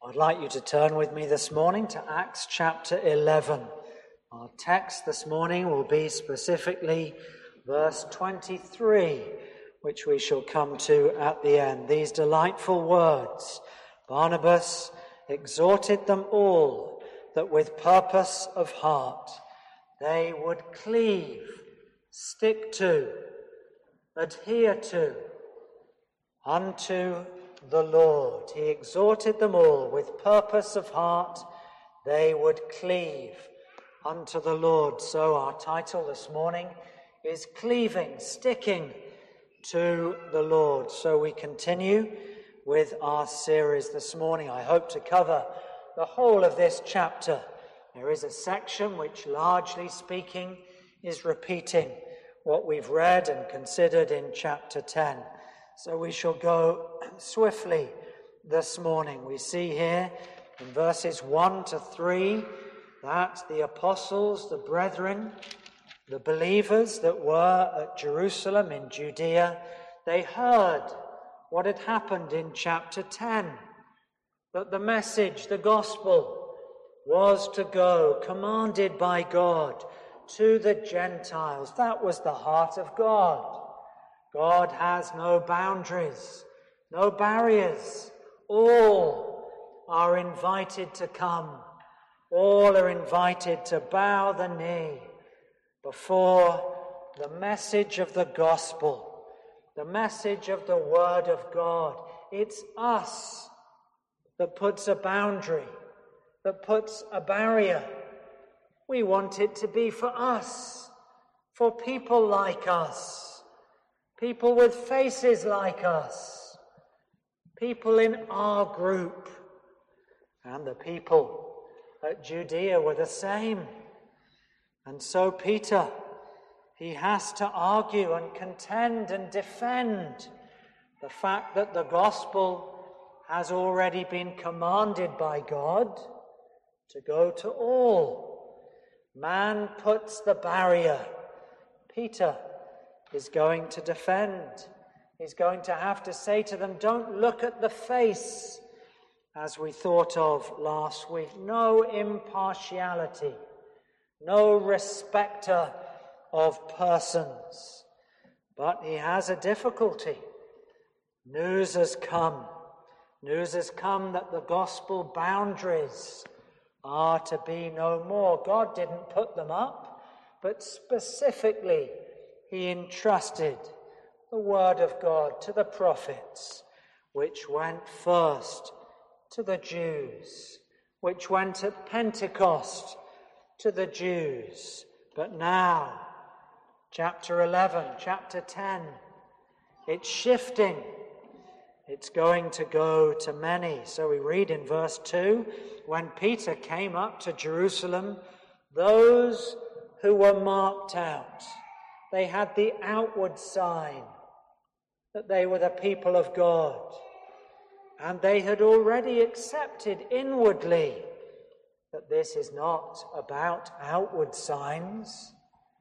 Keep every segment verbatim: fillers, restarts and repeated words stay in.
I'd like you to turn with me this morning to Acts chapter eleven. Our text this morning will be specifically verse twenty-three, which we shall come to at the end. These delightful words: Barnabas exhorted them all that with purpose of heart they would cleave, stick to, adhere to, unto the Lord. He exhorted them all with purpose of heart they would cleave unto the Lord. So our title this morning is Cleaving, Sticking to the Lord. So we continue with our series this morning. I hope to cover the whole of this chapter. There is a section which, largely speaking, is repeating what we've read and considered in chapter ten. So we shall go swiftly this morning. We see here in verses one to three that the apostles, the brethren, the believers that were at Jerusalem in Judea, they heard what had happened in chapter ten, that the message, the gospel, was to go, commanded by God, to the Gentiles. That was the heart of God. God has no boundaries, no barriers. All are invited to come. All are invited to bow the knee before the message of the gospel, the message of the word of God. It's us that puts a boundary, that puts a barrier. We want it to be for us, for people like us. People with faces like us, people in our group, and the people at Judea were the same. And so Peter, he has to argue and contend and defend the fact that the gospel has already been commanded by God to go to all. Man puts the barrier. Peter is going to defend. He's going to have to say to them, don't look at the face, as we thought of last week. No impartiality, no respecter of persons. But he has a difficulty. News has come. News has come that the gospel boundaries are to be no more. God didn't put them up, but specifically He entrusted the word of God to the prophets, which went first to the Jews, which went at Pentecost to the Jews. But now, chapter eleven, chapter ten, it's shifting. It's going to go to many. So we read in verse two, when Peter came up to Jerusalem, those who were marked out, they had the outward sign that they were the people of God. And they had already accepted inwardly that this is not about outward signs.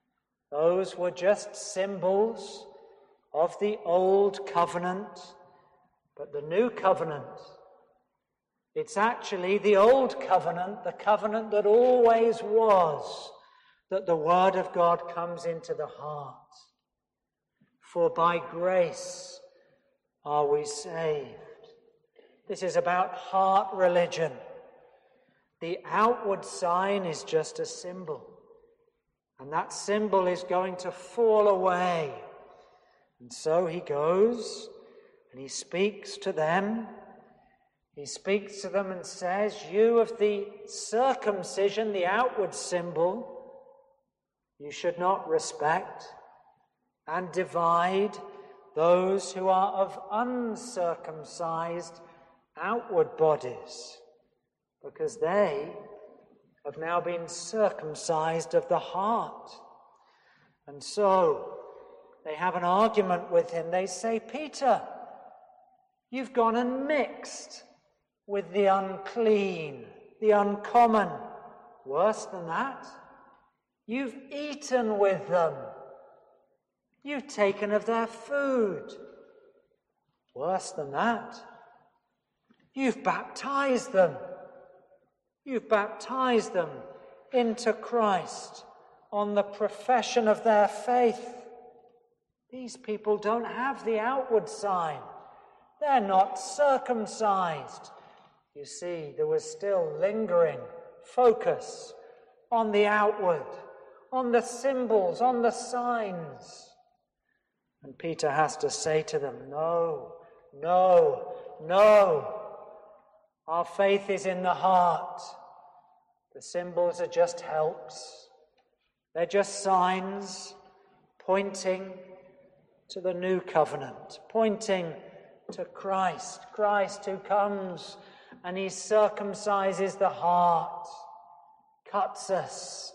Those were just symbols of the old covenant. But the new covenant, it's actually the old covenant, the covenant that always was, that the word of God comes into the heart. For by grace are we saved. This is about heart religion. The outward sign is just a symbol. And that symbol is going to fall away. And so he goes and he speaks to them. He speaks to them and says, you of the circumcision, the outward symbol, you should not respect and divide those who are of uncircumcised outward bodies, because they have now been circumcised of the heart. And so they have an argument with him. They say, Peter, you've gone and mixed with the unclean, the uncommon. Worse than that, you've eaten with them. You've taken of their food. Worse than that, You've baptized them. You've baptized them into Christ on the profession of their faith. These people don't have the outward sign. They're not circumcised. You see, there was still lingering focus on the outward, on the symbols, on the signs. And Peter has to say to them, no, no, no. Our faith is in the heart. The symbols are just helps. They're just signs pointing to the new covenant, pointing to Christ. Christ who comes and he circumcises the heart, cuts us,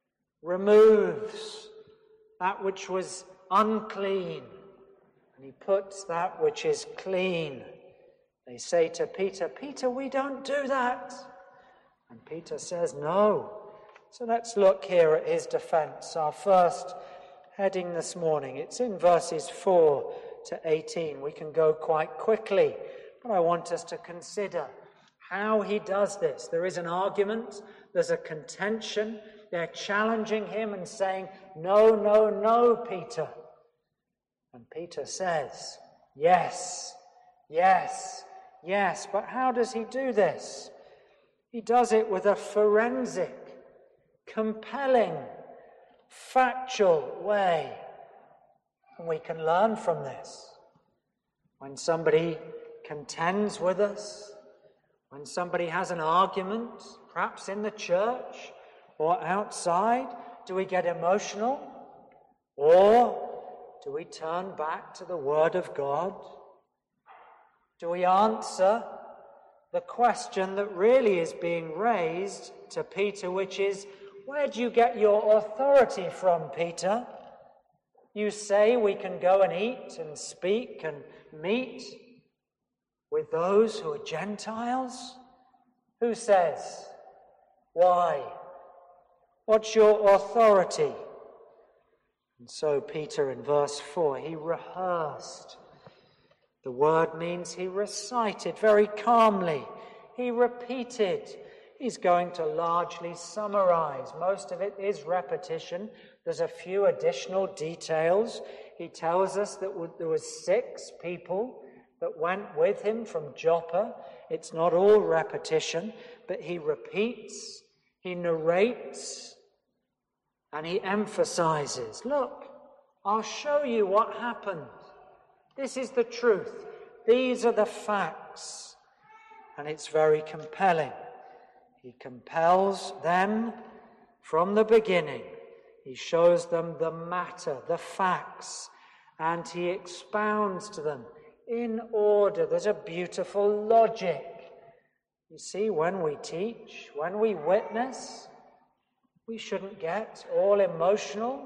removes that which was unclean, and he puts that which is clean. They say to Peter, Peter, we don't do that. And Peter says, no. So let's look here at his defense. Our first heading this morning, it's in verses four to eighteen. We can go quite quickly, but I want us to consider how he does this. There is an argument, there's a contention. They're challenging him and saying, no, no, no, Peter. And Peter says, yes, yes, yes. But how does he do this? He does it with a forensic, compelling, factual way. And we can learn from this. When somebody contends with us, when somebody has an argument, perhaps in the church or outside, do we get emotional? Or do we turn back to the Word of God? Do we answer the question that really is being raised to Peter, which is, where do you get your authority from, Peter? You say we can go and eat and speak and meet with those who are Gentiles? Who says? Why? What's your authority? And so Peter in verse four, he rehearsed. The word means he recited very calmly. He repeated. He's going to largely summarize. Most of it is repetition. There's a few additional details. He tells us that there were six people that went with him from Joppa. It's not all repetition, but he repeats, he narrates, and he emphasizes. Look, I'll show you what happened. This is the truth. These are the facts. And it's very compelling. He compels them from the beginning. He shows them the matter, the facts, and he expounds to them in order. There's a beautiful logic. You see, when we teach, when we witness, we shouldn't get all emotional.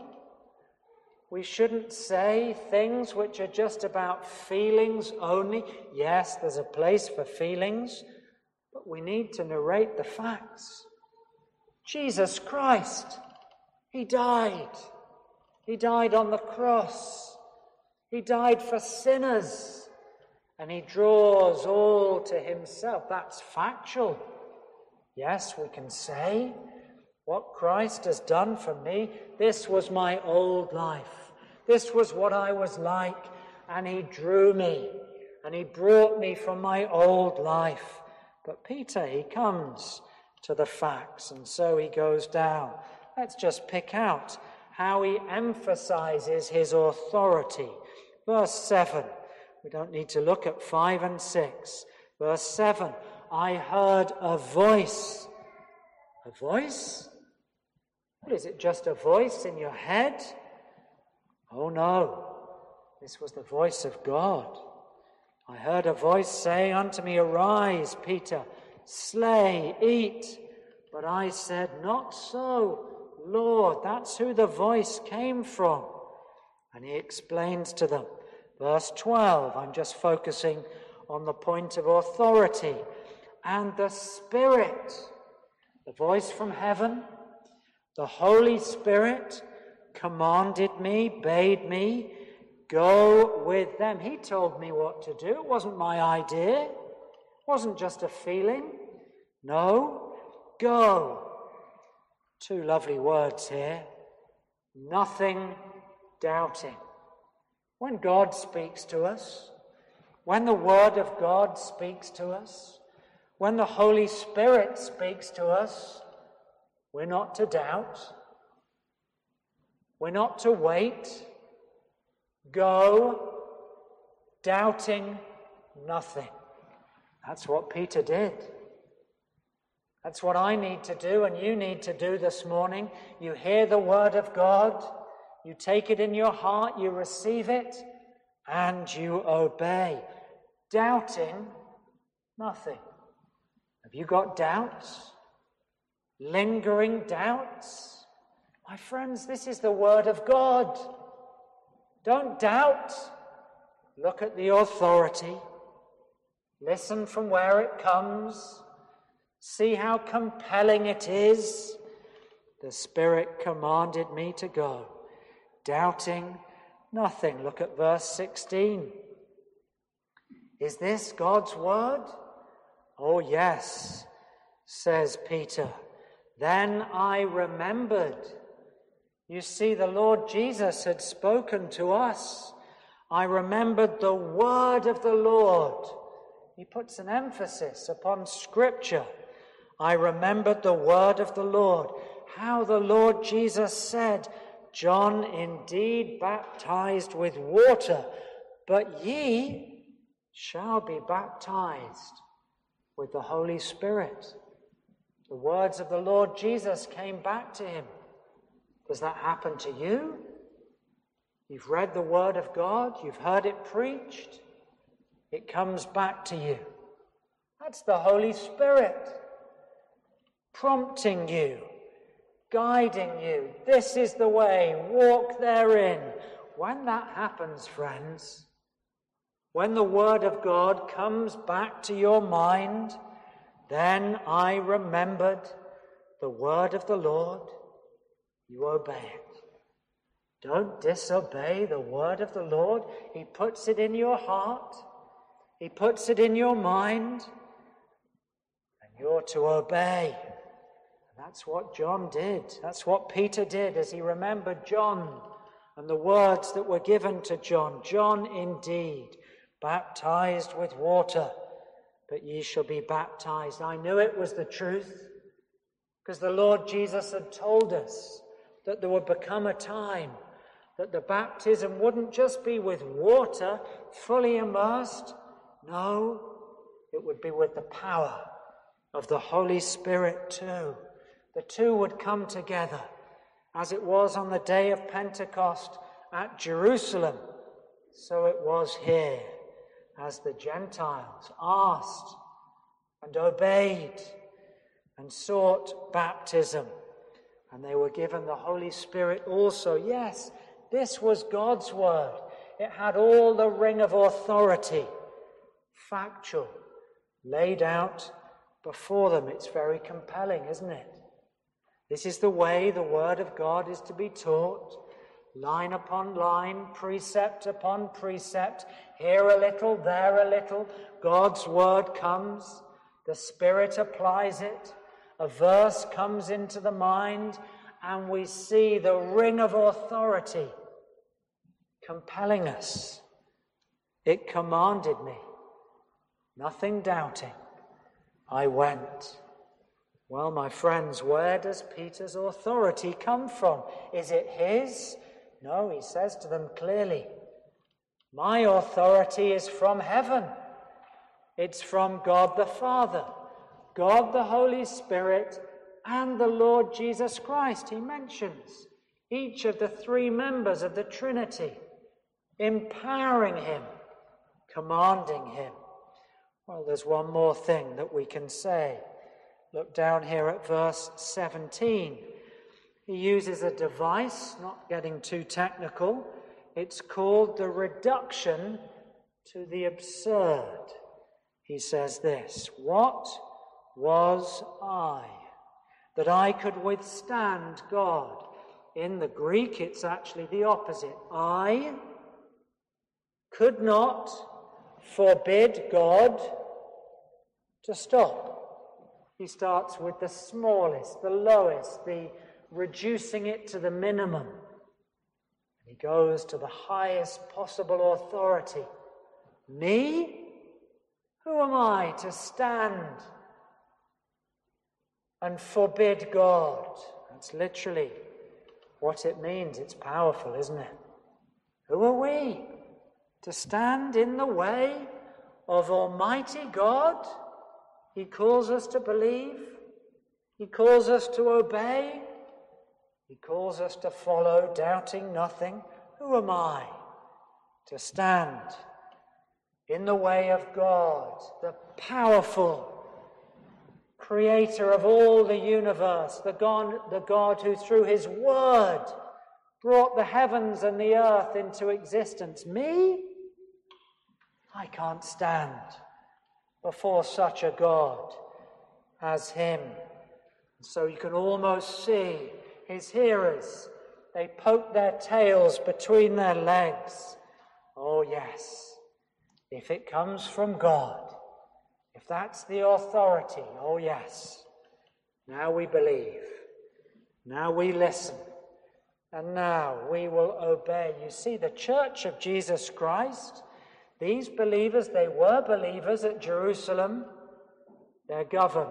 We shouldn't say things which are just about feelings only. Yes, there's a place for feelings, but we need to narrate the facts. Jesus Christ, he died. He died on the cross. He died for sinners. And he draws all to himself. That's factual. Yes, we can say, what Christ has done for me, this was my old life. This was what I was like. And he drew me. And he brought me from my old life. But Peter, he comes to the facts. And so he goes down. Let's just pick out how he emphasizes his authority. Verse seven. We don't need to look at five and six. Verse seven. I heard a voice. A voice? What is it, just a voice in your head? Oh no, this was the voice of God. I heard a voice say unto me, arise, Peter, slay, eat. But I said, not so, Lord. That's who the voice came from. And he explains to them. Verse twelve, I'm just focusing on the point of authority. And the Spirit, the voice from heaven, the Holy Spirit commanded me, bade me, go with them. He told me what to do. It wasn't my idea. Wasn't just a feeling. No, go. Two lovely words here. Nothing doubting. When God speaks to us, when the Word of God speaks to us, when the Holy Spirit speaks to us, we're not to doubt. We're not to wait. Go, doubting nothing. That's what Peter did. That's what I need to do and you need to do this morning. You hear the word of God, you take it in your heart, you receive it, and you obey. Doubting nothing. Have you got doubts? Lingering doubts? My friends, this is the word of God. Don't doubt. Look at the authority. Listen from where it comes. See how compelling it is. The Spirit commanded me to go, doubting nothing. Look at verse sixteen. Is this God's word? Oh, yes, says Peter. Then I remembered. You see, the Lord Jesus had spoken to us. I remembered the word of the Lord. He puts an emphasis upon Scripture. I remembered the word of the Lord, how the Lord Jesus said, John indeed baptized with water, but ye shall be baptized with the Holy Spirit. The words of the Lord Jesus came back to him. Does that happen to you? You've read the word of God, you've heard it preached, it comes back to you. That's the Holy Spirit prompting you, guiding you. This is the way, walk therein. When that happens, friends, when the word of God comes back to your mind, then I remembered the word of the Lord. You obey it. Don't disobey the word of the Lord. He puts it in your heart. He puts it in your mind. And you're to obey. That's what John did. That's what Peter did as he remembered John and the words that were given to John. John indeed baptized with water, but ye shall be baptized. I knew it was the truth because the Lord Jesus had told us that there would become a time that the baptism wouldn't just be with water, fully immersed. No, it would be with the power of the Holy Spirit too. The two would come together, as it was on the day of Pentecost at Jerusalem. So it was here, as the Gentiles asked and obeyed and sought baptism. And they were given the Holy Spirit also. Yes, this was God's word. It had all the ring of authority, factual, laid out before them. It's very compelling, isn't it? This is the way the word of God is to be taught, line upon line, precept upon precept, here a little, there a little. God's word comes, the Spirit applies it, a verse comes into the mind, and we see the ring of authority compelling us. It commanded me, nothing doubting. I went. Well, my friends, where does Peter's authority come from? Is it his? No, he says to them clearly, my authority is from heaven. It's from God the Father, God the Holy Spirit, and the Lord Jesus Christ. He mentions each of the three members of the Trinity, empowering him, commanding him. Well, there's one more thing that we can say. Look down here at verse seventeen. He uses a device, not getting too technical. It's called the reduction to the absurd. He says this, what was I that I could withstand God? In the Greek, it's actually the opposite. I could not forbid God to stop. He starts with the smallest, the lowest, the reducing it to the minimum. He goes to the highest possible authority. Me? Who am I to stand and forbid God? That's literally what it means. It's powerful, isn't it? Who are we to stand in the way of Almighty God? He calls us to believe. He calls us to obey. He calls us to follow, doubting nothing. Who am I to stand in the way of God, the powerful creator of all the universe, the God, the God who through his word brought the heavens and the earth into existence? Me? I can't stand before such a God as him. So you can almost see his hearers. They poke their tails between their legs. Oh yes, if it comes from God, if that's the authority, oh yes, now we believe, now we listen, and now we will obey. You see, the Church of Jesus Christ, these believers, they were believers at Jerusalem, they're governed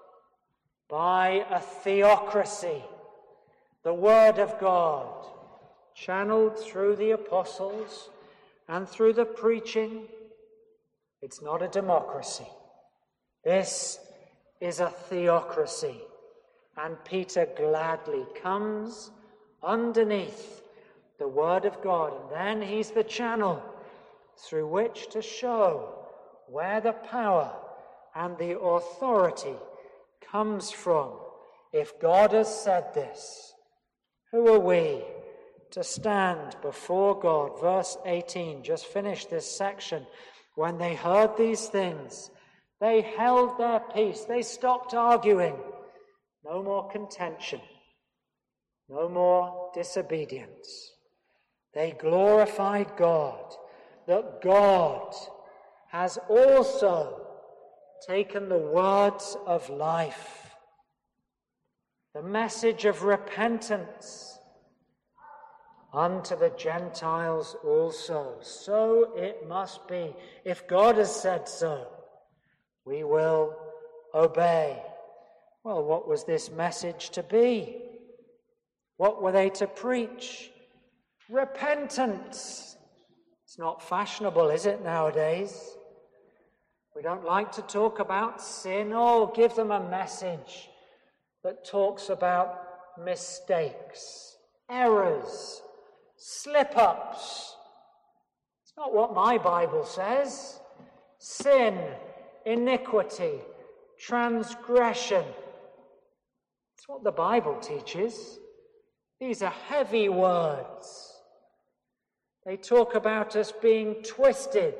by a theocracy. The Word of God, channeled through the apostles and through the preaching. It's not a democracy. This is a theocracy. And Peter gladly comes underneath the Word of God. And then he's the channel through which to show where the power and the authority comes from. If God has said this, who are we to stand before God? Verse eighteen, just finish this section. When they heard these things, they held their peace. They stopped arguing. No more contention. No more disobedience. They glorified God, that God has also taken the words of life, the message of repentance, unto the Gentiles also. So it must be. If God has said so, we will obey. Well, what was this message to be? What were they to preach? Repentance. It's not fashionable, is it, nowadays? We don't like to talk about sin. Oh, give them a message that talks about mistakes, errors, slip-ups. It's not what my Bible says. Sin, iniquity, transgression. It's what the Bible teaches. These are heavy words. They talk about us being twisted,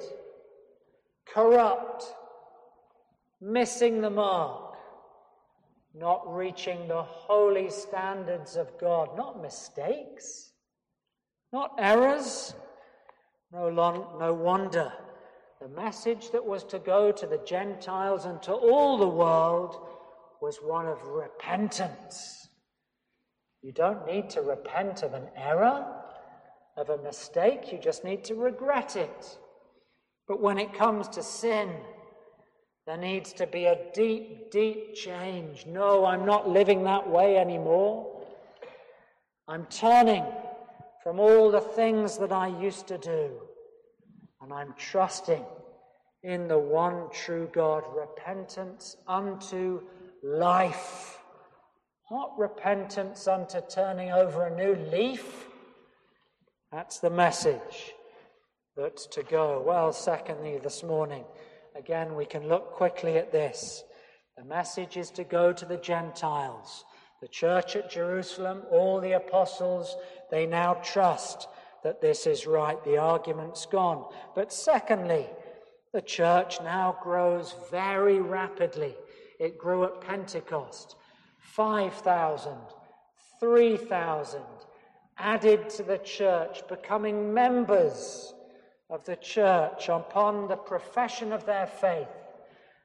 corrupt, missing the mark, not reaching the holy standards of God. Not mistakes, not errors. No, long, no wonder the message that was to go to the Gentiles and to all the world was one of repentance. You don't need to repent of an error, of a mistake. You just need to regret it. But when it comes to sin, there needs to be a deep, deep change. No, I'm not living that way anymore. I'm turning from all the things that I used to do, and I'm trusting in the one true God. Repentance unto life. Not repentance unto turning over a new leaf. That's the message that's to go. Well, secondly, this morning, again, we can look quickly at this. The message is to go to the Gentiles. The church at Jerusalem, all the apostles, they now trust that this is right. The argument's gone. But secondly, the church now grows very rapidly. It grew at Pentecost. five thousand, three thousand added to the church, becoming members of the church upon the profession of their faith.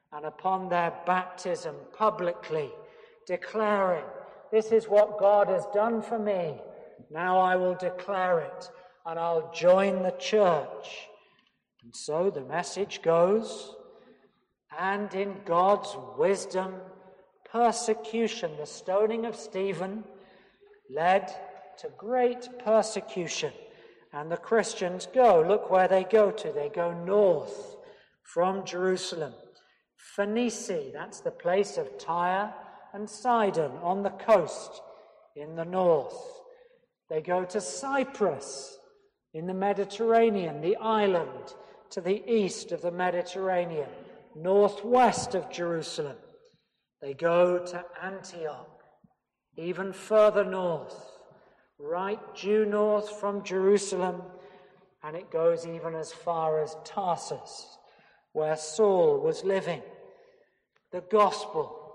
and upon their baptism publicly, declaring, this is what God has done for me. Now I will declare it, and I'll join the church. And so the message goes, and in God's wisdom, persecution, the stoning of Stephen, led to great persecution. And the Christians go, look where they go to. They go north from Jerusalem. Phoenicia, that's the place of Tyre and Sidon on the coast in the north. They go to Cyprus in the Mediterranean, the island to the east of the Mediterranean, northwest of Jerusalem. They go to Antioch, even further north, right due north from Jerusalem, and it goes even as far as Tarsus, where Saul was living. The gospel,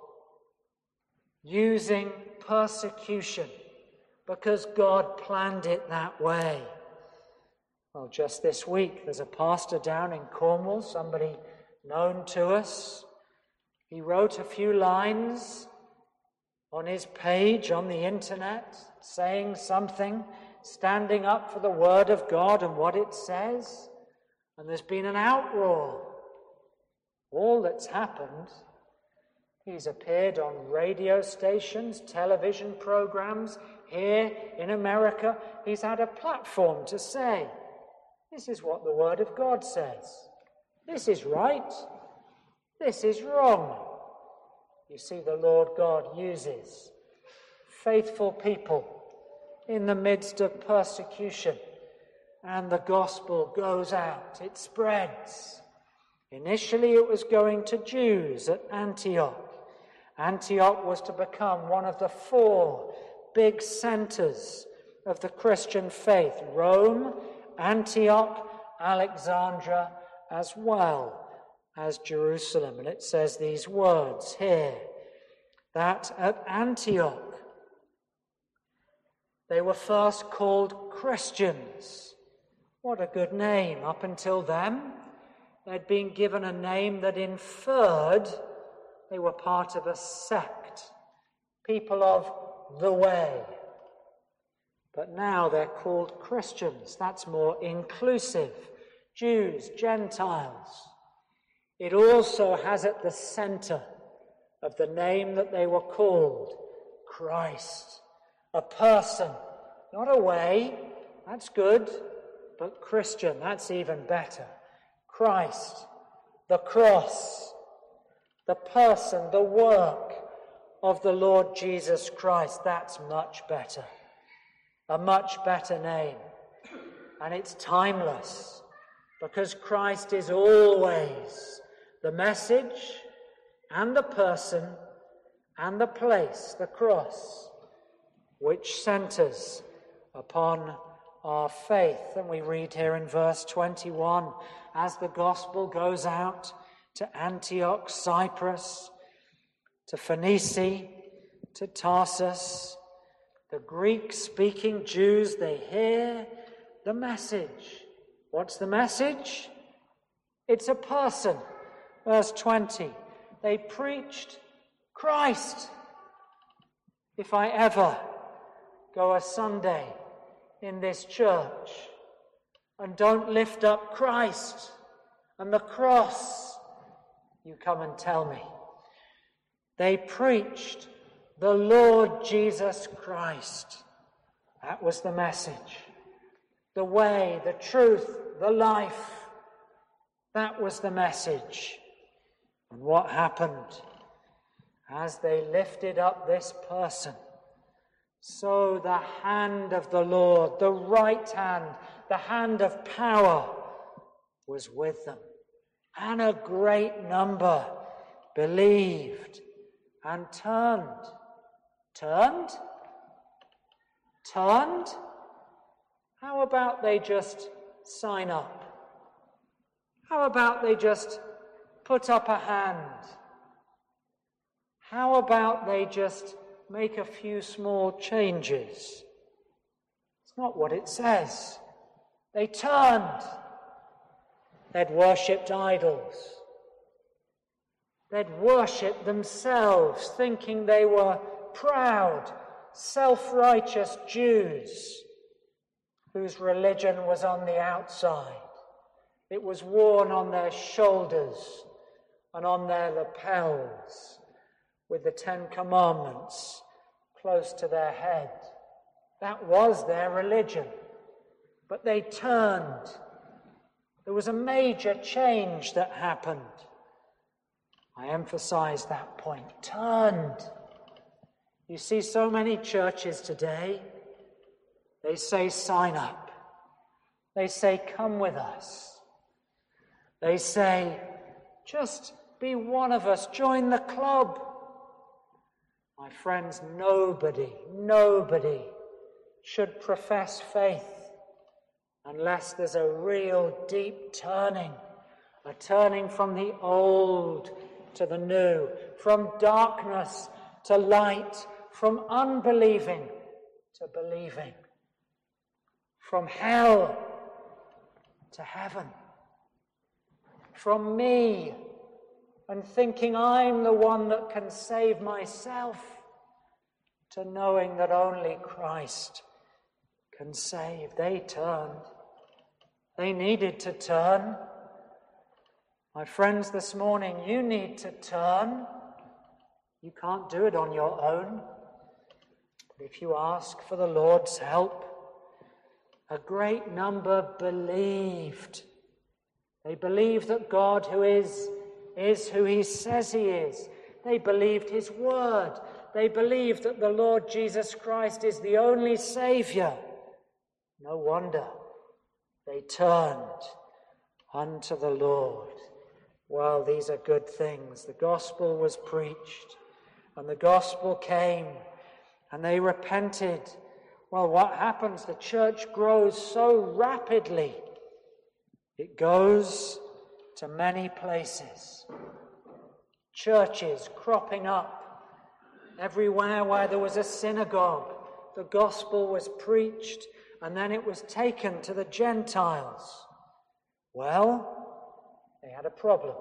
using persecution, because God planned it that way. Well, just this week, there's a pastor down in Cornwall, somebody known to us. He wrote a few lines on his page on the internet, saying something, standing up for the word of God and what it says. And there's been an outroar. All that's happened, he's appeared on radio stations, television programs. Here in America, he's had a platform to say, this is what the Word of God says. This is right. This is wrong. You see, the Lord God uses faithful people in the midst of persecution, and the gospel goes out. It spreads. Initially, it was going to Jews at Antioch. Antioch was to become one of the four big centers of the Christian faith. Rome, Antioch, Alexandria, as well as Jerusalem. And it says these words here, that at Antioch they were first called Christians. What a good name. Up until then, they'd been given a name that inferred they were part of a sect, people of the way. But now they're called Christians. That's more inclusive. Jews, Gentiles. It also has at the center of the name that they were called, Christ. A person, not a way, that's good, but Christian, that's even better. Christ, the cross, the person, the work of the Lord Jesus Christ, that's much better. A much better name. And it's timeless, because Christ is always the message and the person and the place, the cross, which centers upon our faith. And we read here in verse twenty-one, as the gospel goes out to Antioch, Cyprus, to Phoenicia, to Tarsus, the Greek-speaking Jews, they hear the message. What's the message? It's a person. Verse twenty, they preached Christ. If I ever go a Sunday in this church and don't lift up Christ and the cross, you come and tell me. They preached the Lord Jesus Christ. That was the message. The way, the truth, the life. That was the message. And what happened? As they lifted up this person, so the hand of the Lord, the right hand, the hand of power, was with them. And a great number believed and turned. Turned? Turned? How about they just sign up? How about they just put up a hand? How about they just make a few small changes? It's not what it says. They turned. They'd worshipped idols. They'd worship themselves, thinking they were proud, self-righteous Jews whose religion was on the outside. It was worn on their shoulders and on their lapels, with the Ten Commandments close to their head. That was their religion. But they turned. There was a major change that happened. I emphasize that point. Turned. You see so many churches today, they say sign up. They say come with us. They say just be one of us, join the club. My friends, nobody, nobody should profess faith unless there's a real deep turning, a turning from the old to the new, from darkness to light, from unbelieving to believing, from hell to heaven, from me and thinking I'm the one that can save myself, to knowing that only Christ can save. They turned. They needed to turn. My friends, this morning, you need to turn. You can't do it on your own. But if you ask for the Lord's help, a great number believed. They believed that God, who is, is who he says he is. They believed his word. They believed that the Lord Jesus Christ is the only Saviour. No wonder they turned unto the Lord. Well, these are good things. The gospel was preached, and the gospel came, and they repented. Well, what happens? The church grows so rapidly. It goes to many places. Churches cropping up. Everywhere where there was a synagogue, the gospel was preached, and then it was taken to the Gentiles. Well, they had a problem.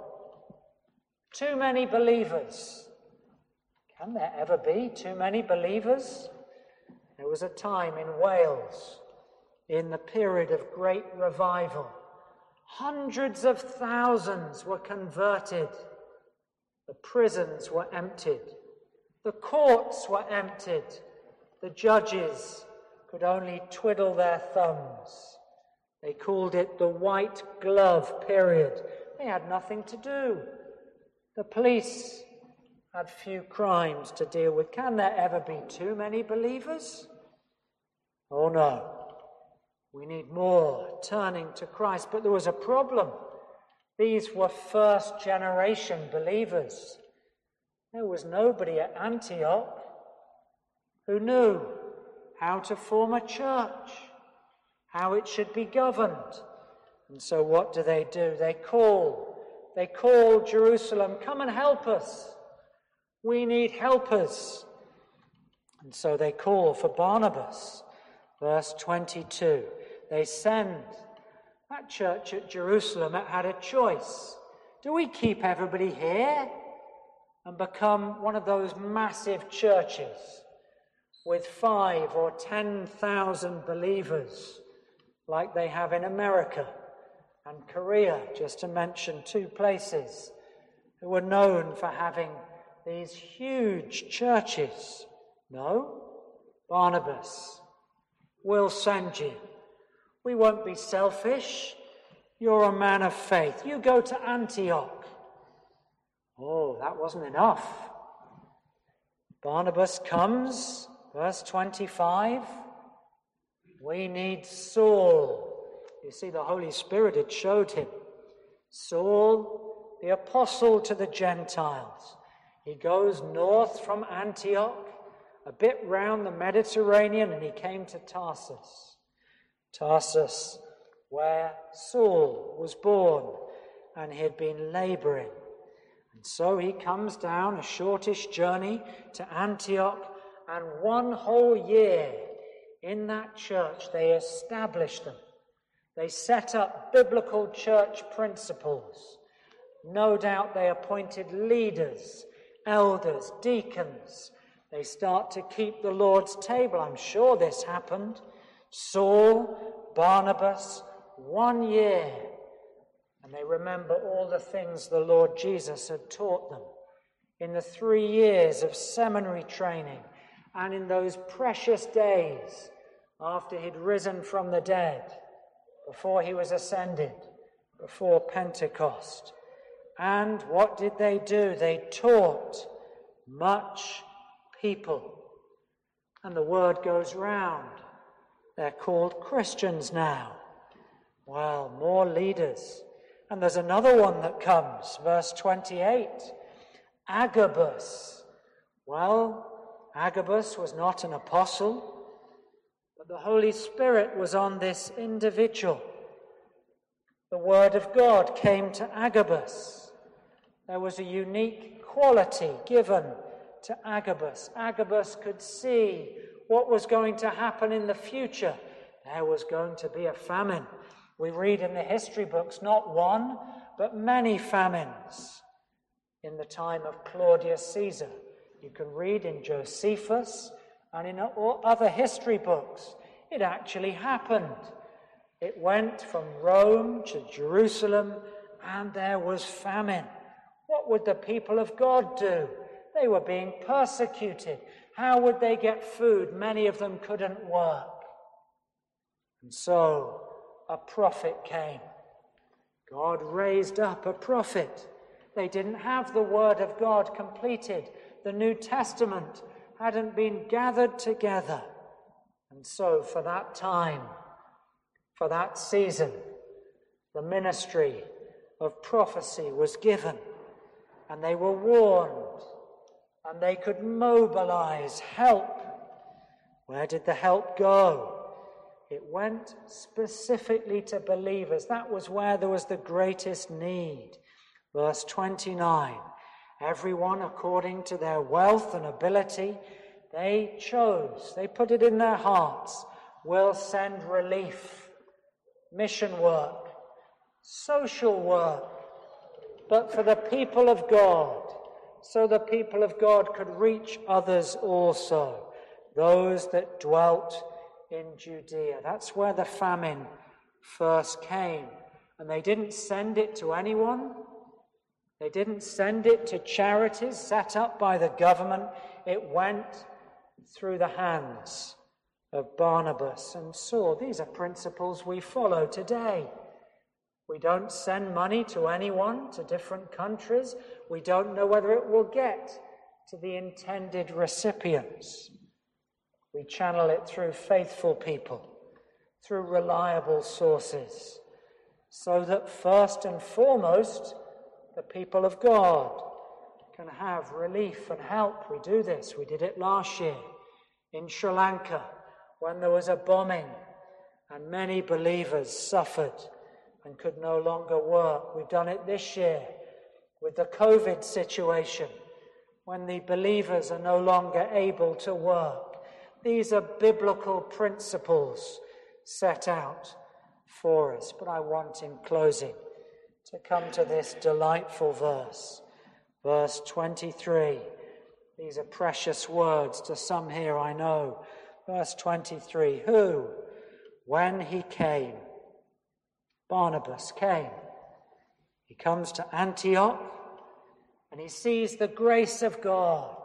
Too many believers. Can there ever be too many believers? There was a time in Wales, in the period of great revival, hundreds of thousands were converted. The prisons were emptied. The courts were emptied. The judges could only twiddle their thumbs. They called it the white glove period. They had nothing to do. The police had few crimes to deal with. Can there ever be too many believers? Oh no. We need more turning to Christ. But there was a problem. These were first generation believers. There was nobody at Antioch who knew how to form a church, how it should be governed. And so what do they do? They call. They call Jerusalem, come and help us. We need helpers. And so they call for Barnabas. Verse twenty-two. They send. That church at Jerusalem had a choice. Do we keep everybody here and become one of those massive churches with five or ten thousand believers like they have in America and Korea, just to mention two places who were known for having these huge churches? No. Barnabas, we'll send you. We won't be selfish. You're a man of faith. You go to Antioch. Oh, that wasn't enough. Barnabas comes, verse twenty-five. We need Saul. You see, the Holy Spirit had showed him. Saul, the apostle to the Gentiles. He goes north from Antioch, a bit round the Mediterranean, and he came to Tarsus. Tarsus, where Saul was born, and he had been laboring. And so he comes down a shortish journey to Antioch, and one whole year in that church they established them. They set up biblical church principles. No doubt they appointed leaders, elders, deacons. They start to keep the Lord's table. I'm sure this happened. Saul, Barnabas, one year. And they remember all the things the Lord Jesus had taught them in the three years of seminary training and in those precious days after he'd risen from the dead, before he was ascended, before Pentecost. And what did they do? They taught much people. And the word goes round. They're called Christians now. Well, more leaders. And there's another one that comes, verse twenty-eight. Agabus. Well, Agabus was not an apostle, but the Holy Spirit was on this individual. The word of God came to Agabus. There was a unique quality given to Agabus. Agabus could see what was going to happen in the future. There was going to be a famine. We read in the history books not one, but many famines in the time of Claudius Caesar. You can read in Josephus and in all other history books. It actually happened. It went from Rome to Jerusalem, and there was famine. What would the people of God do? They were being persecuted. How would they get food? Many of them couldn't work. And so a prophet came. God raised up a prophet. They didn't have the word of God completed. The New Testament hadn't been gathered together. And so for that time, for that season, the ministry of prophecy was given, and they were warned, and they could mobilize help. Where did the help go? It went specifically to believers. That was where there was the greatest need. Verse twenty-nine, everyone according to their wealth and ability, they chose, they put it in their hearts, will send relief, mission work, social work, but for the people of God, so the people of God could reach others also, those that dwelt in Judea. That's where the famine first came. And they didn't send it to anyone. They didn't send it to charities set up by the government. It went through the hands of Barnabas and Saul. These are principles we follow today. We don't send money to anyone, to different countries. We don't know whether it will get to the intended recipients. We channel it through faithful people, through reliable sources, so that first and foremost, the people of God can have relief and help. We do this. We did it last year in Sri Lanka when there was a bombing and many believers suffered and could no longer work. We've done it this year with the COVID situation when the believers are no longer able to work. These are biblical principles set out for us. But I want, in closing, to come to this delightful verse, verse twenty-three. These are precious words to some here, I know. Verse twenty-three, who, when he came, Barnabas came. He comes to Antioch and he sees the grace of God.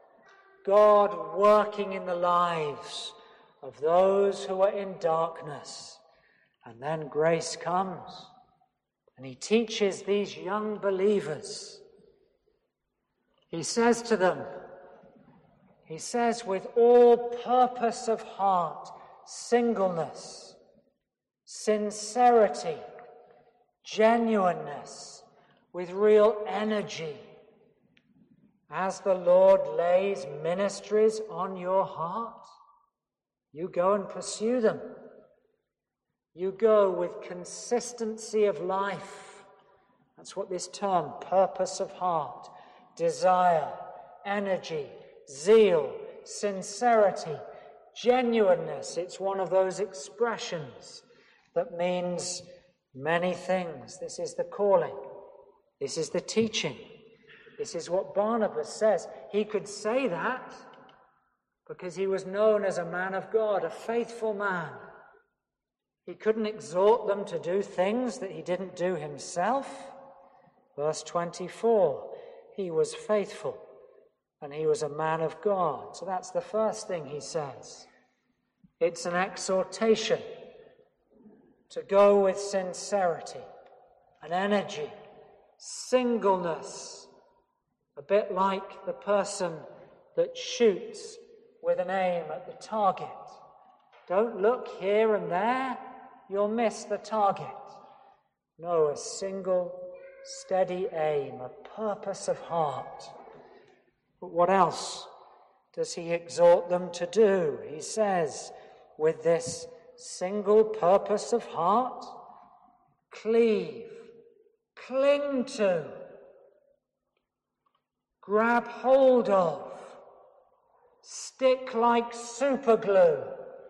God working in the lives of those who are in darkness. And then grace comes, and he teaches these young believers. He says to them, he says, with all purpose of heart, singleness, sincerity, genuineness, with real energy, as the Lord lays ministries on your heart, you go and pursue them. You go with consistency of life. That's what this term, purpose of heart, desire, energy, zeal, sincerity, genuineness. It's one of those expressions that means many things. This is the calling This is the teaching. This is what Barnabas says. He could say that because he was known as a man of God, a faithful man. He couldn't exhort them to do things that he didn't do himself. Verse twenty-four, he was faithful and he was a man of God. So that's the first thing he says. It's an exhortation to go with sincerity and energy, singleness, a bit like the person that shoots with an aim at the target. Don't look here and there, you'll miss the target. No, a single, steady aim, a purpose of heart. But what else does he exhort them to do? He says, with this single purpose of heart, cleave, cling to, grab hold of, stick like superglue.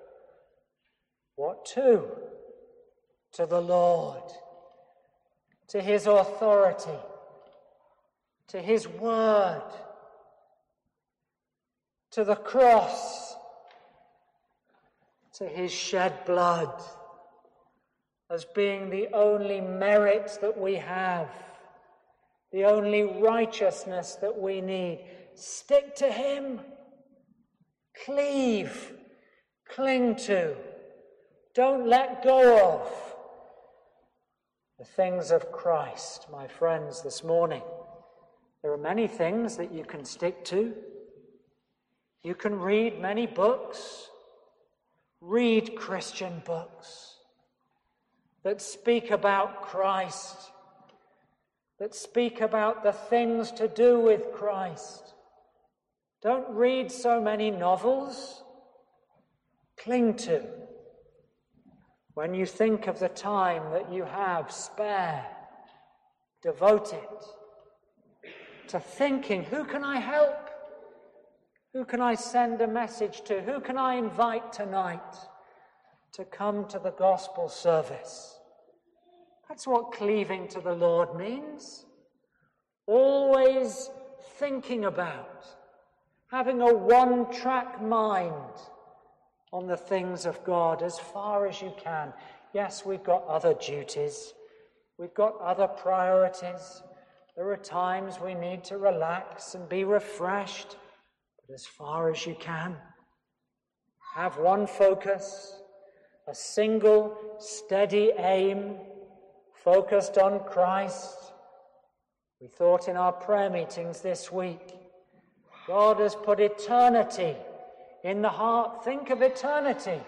What to? To the Lord, to his authority, to his word, to the cross, to his shed blood, as being the only merit that we have, the only righteousness that we need. Stick to him, cleave, cling to, don't let go of the things of Christ. My friends, this morning, there are many things that you can stick to. You can read many books, read Christian books that speak about Christ, that speak about the things to do with Christ. Don't read so many novels. Cling to. When you think of the time that you have spare, devote it to thinking, who can I help? Who can I send a message to? Who can I invite tonight to come to the gospel service? That's what cleaving to the Lord means. Always thinking about, having a one-track mind on the things of God as far as you can. Yes, we've got other duties. We've got other priorities. There are times we need to relax and be refreshed. But as far as you can, have one focus, a single, steady aim, focused on Christ. We thought in our prayer meetings this week, God has put eternity in the heart. Think of eternity.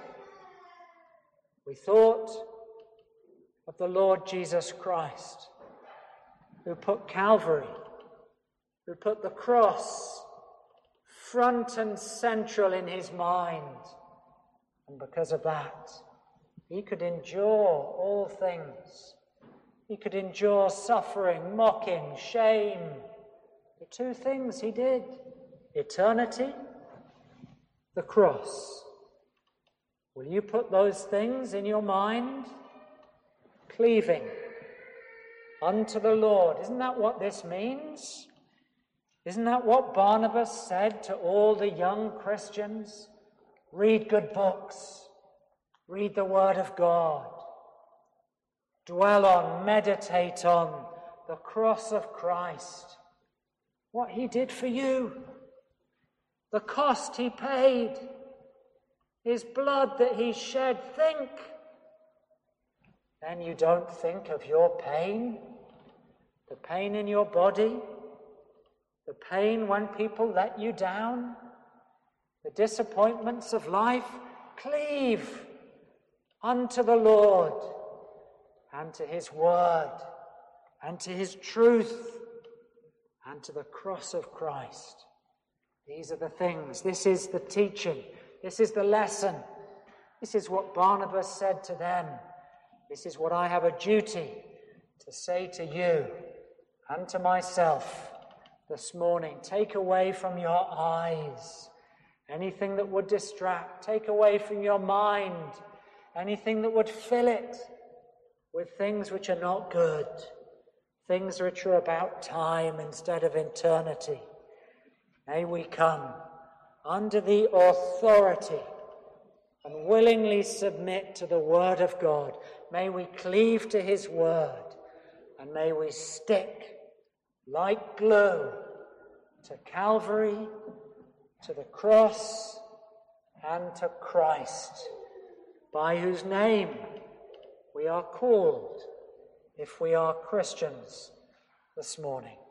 We thought of the Lord Jesus Christ, who put Calvary, who put the cross front and central in his mind. And because of that, he could endure all things. He could endure suffering, mocking, shame. The two things he did: eternity, the cross. Will you put those things in your mind? Cleaving unto the Lord. Isn't that what this means? Isn't that what Barnabas said to all the young Christians? Read good books. Read the Word of God. Dwell on, meditate on the cross of Christ. What he did for you. The cost he paid. His blood that he shed. Think. Then you don't think of your pain. The pain in your body. The pain when people let you down. The disappointments of life. Cleave unto the Lord and to his word and to his truth and to the cross of Christ. These are the things. This is the teaching. This is the lesson. This is what Barnabas said to them. This is what I have a duty to say to you and to myself this morning. Take away from your eyes anything that would distract. Take away from your mind anything that would fill it with things which are not good. things which are about time instead of eternity. May we come under the authority and willingly submit to the word of God. May we cleave to his word, and may we stick like glue to Calvary, to the cross, and to Christ, by whose name we are called if we are Christians this morning.